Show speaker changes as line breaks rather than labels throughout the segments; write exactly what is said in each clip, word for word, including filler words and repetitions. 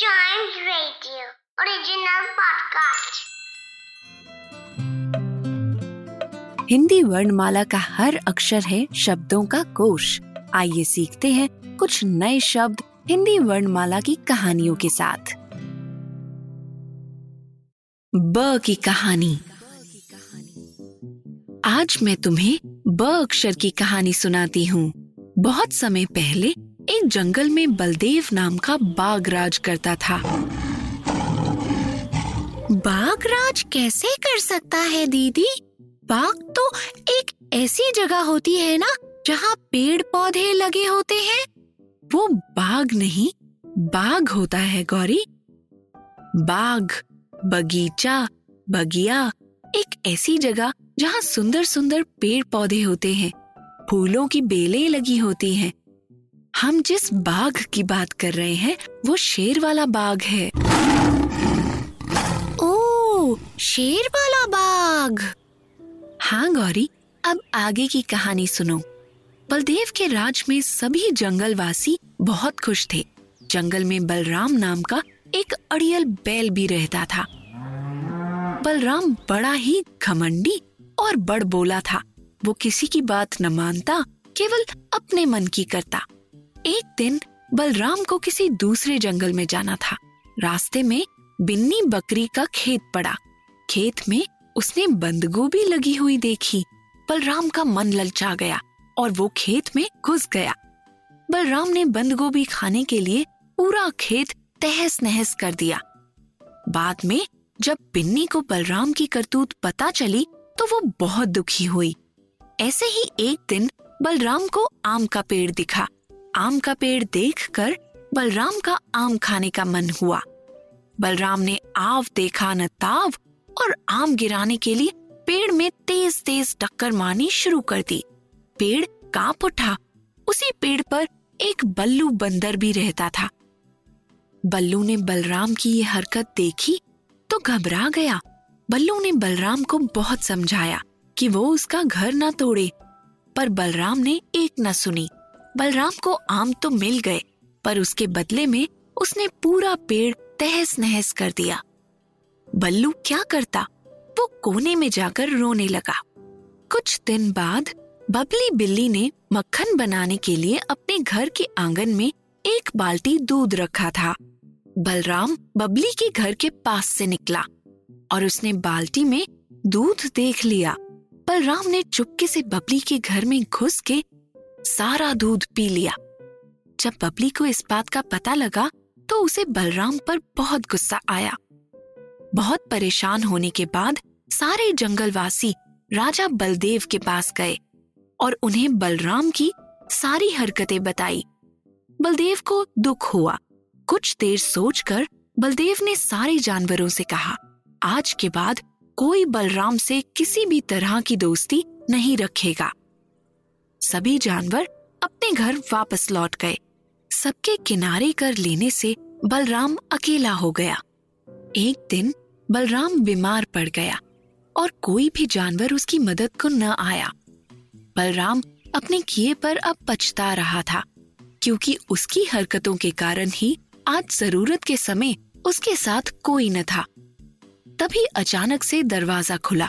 Giant Radio original podcast.
Hindi वर्णमाला का हर अक्षर है शब्दों का कोश। आइए सीखते हैं कुछ नए शब्द हिंदी वर्णमाला की कहानियों के साथ। ब की कहानी। आज मैं तुम्हें ब अक्षर की कहानी सुनाती हूँ। बहुत समय पहले एक जंगल में बलदेव नाम का बाघ राज करता था। बाघ राज कैसे कर सकता है दीदी? बाघ तो एक ऐसी जगह होती है ना जहाँ पेड़ पौधे लगे होते हैं। वो बाघ नहीं, बाग होता है गौरी। बाग, बगीचा, बगिया, एक ऐसी जगह जहाँ सुंदर सुंदर पेड़ पौधे होते हैं, फूलों की बेलें लगी होती हैं। हम जिस बाघ की बात कर रहे हैं वो शेर वाला बाघ है। ओह, शेर वाला बाघ। हाँ गौरी, अब आगे की कहानी सुनो। बलदेव के राज में सभी जंगलवासी बहुत खुश थे। जंगल में बलराम नाम का एक अड़ियल बैल भी रहता था। बलराम बड़ा ही घमंडी और बड़बोला था। वो किसी की बात न मानता, केवल अपने मन की करता। एक दिन बलराम को किसी दूसरे जंगल में जाना था। रास्ते में बिन्नी बकरी का खेत पड़ा। खेत में उसने बंदगोभी लगी हुई देखी। बलराम का मन ललचा गया और वो खेत में घुस गया। बलराम ने बंदगोभी खाने के लिए पूरा खेत तहस नहस कर दिया। बाद में जब बिन्नी को बलराम की करतूत पता चली तो वो बहुत दुखी हुई। ऐसे ही एक दिन बलराम को आम का पेड़ दिखा। आम का पेड़ देखकर बलराम का आम खाने का मन हुआ। बलराम ने आव देखा न ताव और आम गिराने के लिए पेड़ में तेज तेज टक्कर मारनी शुरू कर दी। पेड़ कांप उठा। उसी पेड़ पर एक बल्लू बंदर भी रहता था। बल्लू ने बलराम की ये हरकत देखी तो घबरा गया। बल्लू ने बलराम को बहुत समझाया कि वो उसका घर न तोड़े, पर बलराम ने एक न सुनी। बलराम को आम तो मिल गए, पर उसके बदले में उसने पूरा पेड़ तहस नहस कर दिया। बल्लू क्या करता? वो कोने में जाकर रोने लगा। कुछ दिन बाद बबली बिल्ली ने मक्खन बनाने के लिए अपने घर के आंगन में एक बाल्टी दूध रखा था। बलराम बबली के घर के पास से निकला और उसने बाल्टी में दूध देख लिया। बलराम ने चुपके से बबली के घर में घुस के सारा दूध पी लिया। जब बबली को इस बात का पता लगा तो उसे बलराम पर बहुत गुस्सा आया। बहुत परेशान होने के बाद सारे जंगलवासी राजा बलदेव के पास गए और उन्हें बलराम की सारी हरकतें बताई। बलदेव को दुख हुआ। कुछ देर सोचकर बलदेव ने सारे जानवरों से कहा, आज के बाद कोई बलराम से किसी भी तरह की दोस्ती नहीं रखेगा। सभी जानवर अपने घर वापस लौट गए। सबके किनारे कर लेने से बलराम अकेला हो गया। एक दिन बलराम बीमार पड़ गया और कोई भी जानवर उसकी मदद को न आया। बलराम अपने किए पर अब पछता रहा था, क्योंकि उसकी हरकतों के कारण ही आज जरूरत के समय उसके साथ कोई न था। तभी अचानक से दरवाजा खुला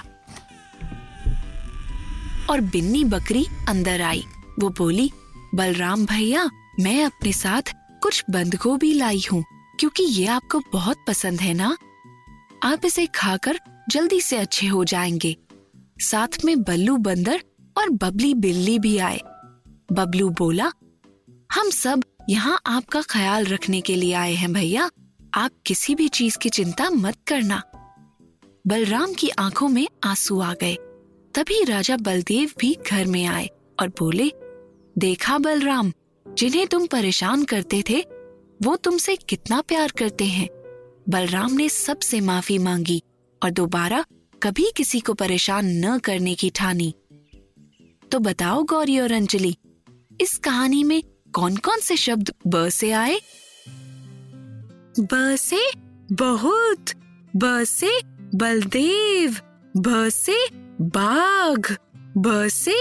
और बिन्नी बकरी अंदर आई। वो बोली, बलराम भैया, मैं अपने साथ कुछ बंदगोभी लाई हूँ, क्योंकि ये आपको बहुत पसंद है ना। आप इसे खाकर जल्दी से अच्छे हो जाएंगे। साथ में बल्लू बंदर और बबली बिल्ली भी आए। बबलू बोला, हम सब यहाँ आपका ख्याल रखने के लिए आए हैं भैया, आप किसी भी चीज की चिंता मत करना। बलराम की आंखों में आंसू आ गए। तभी राजा बलदेव भी घर में आए और बोले, देखा बलराम, जिन्हें तुम परेशान करते थे वो तुमसे कितना प्यार करते हैं। बलराम ने सबसे माफी मांगी और दोबारा कभी किसी को परेशान न करने की ठानी। तो बताओ गौरी और अंजलि, इस कहानी में कौन कौन से शब्द ब से आए? ब से बहुत, ब से बलदेव, ब से बाघ, ब से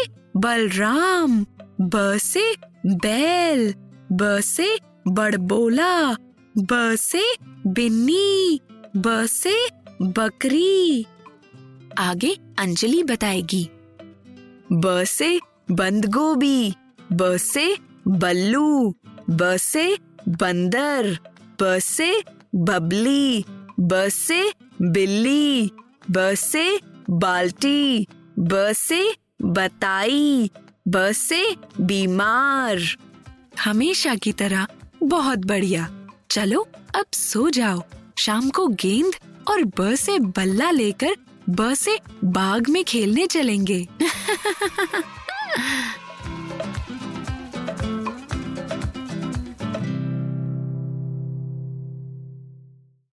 बलराम, ब से बैल, ब से बड़बोला, ब से बिन्नी, ब से बकरी। आगे अंजलि बताएगी। ब से बंद गोभी, ब से बल्लू, ब से बंदर, ब से बबली, ब से बिल्ली, ब से बाल्टी, ब से बताई, ब से बीमार। हमेशा की तरह बहुत बढ़िया। चलो अब सो जाओ। शाम को गेंद और ब से बल्ला लेकर ब से बाग में खेलने चलेंगे।